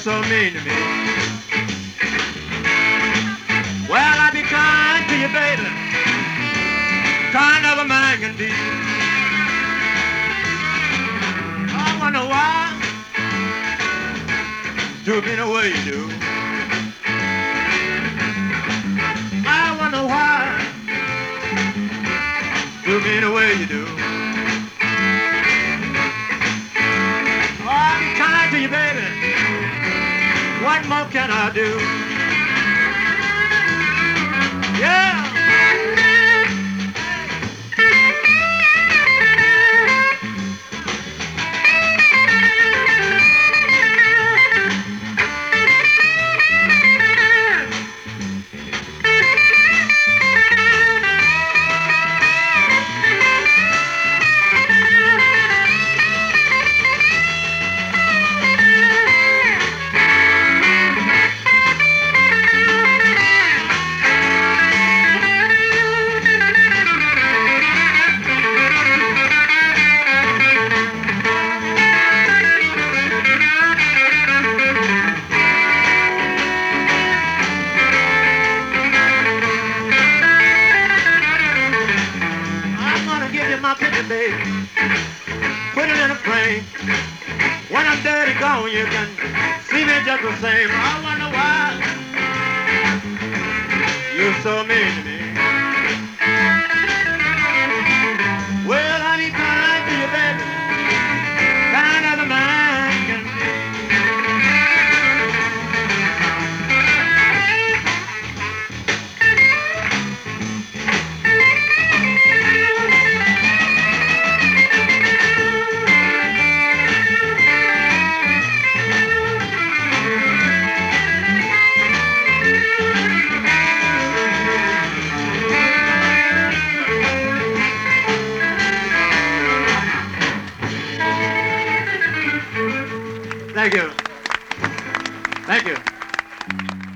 so mean to me. Well, I be kind to you, baby, kind of a man can be. I wonder why you took me the way you do. I wonder why you took me the way you do. Oh, I be kind to you, baby. What more can I do? Yeah. My picture, baby, put it in a frame. When I'm dead and gone, you can see me just the same. I wonder why you're so mean to me. Well, I be kind to you, baby, kind of a man can Thank you. Thank you.